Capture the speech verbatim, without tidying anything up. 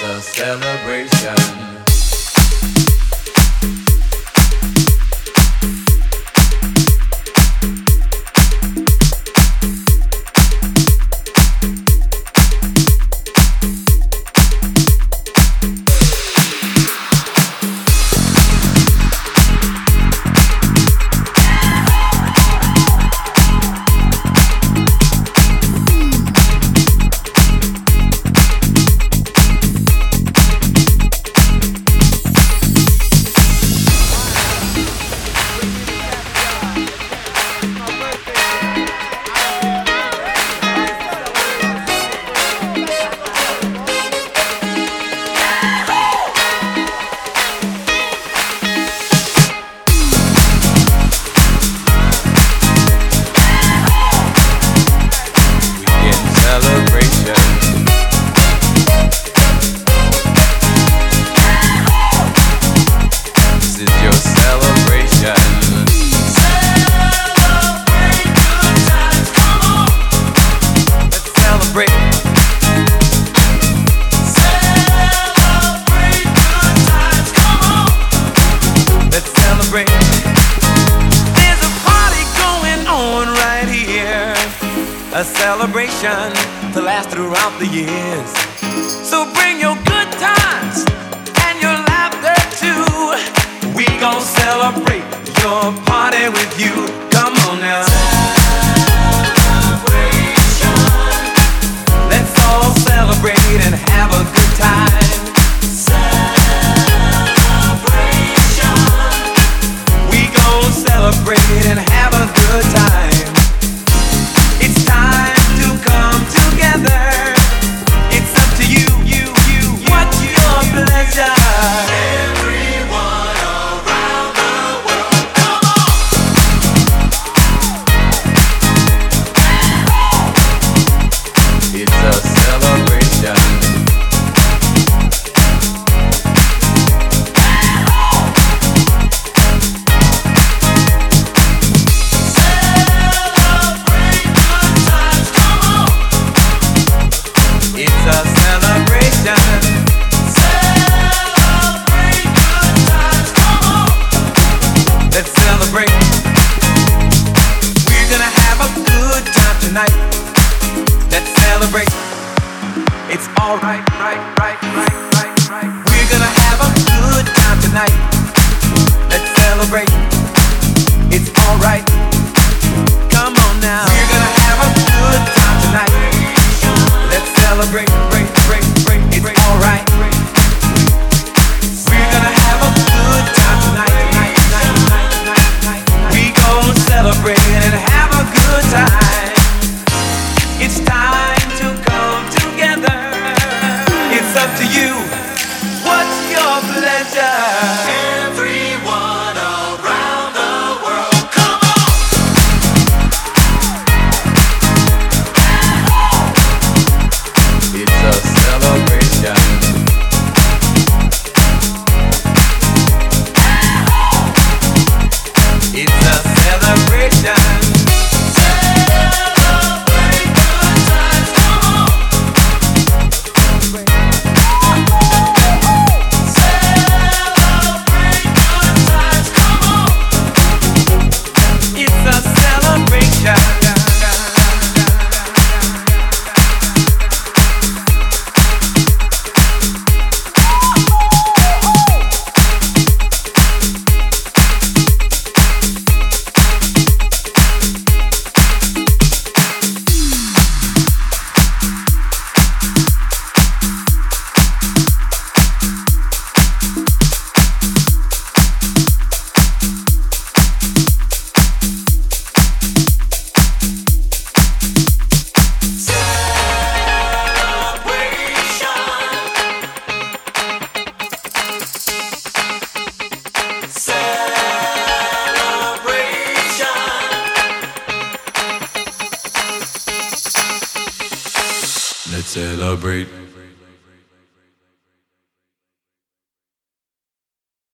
a celebration. A celebration to last throughout the years. So bring your good times and your laughter too. We gon' celebrate your party with you. Come on now. Celebration. Let's all celebrate and have a good time. Celebration. We gon' celebrate and have a good time. It's time to come together. It's up to you, you, you. What's your pleasure? Everyone around the world, come on! It's a celebration. It's a celebration. Celebrate good times, come on. Let's celebrate. We're gonna have a good time tonight. Let's celebrate. It's alright, right, right, right, right, right. We're gonna have a good time tonight. Let's celebrate. It's alright. Come on now. We're gonna have a good time tonight. Let's celebrate, break, break, break, it's alright. We're gonna have a good time tonight, tonight, tonight, tonight, tonight, tonight. We gon' celebrate and have a good time. It's time to come together. It's up to you. What's your pleasure? Everyone around the world, come on! It's a celebration. It's a celebration. Celebrate good times, come on. Celebrate good times, come on. It's a celebration. Let's celebrate.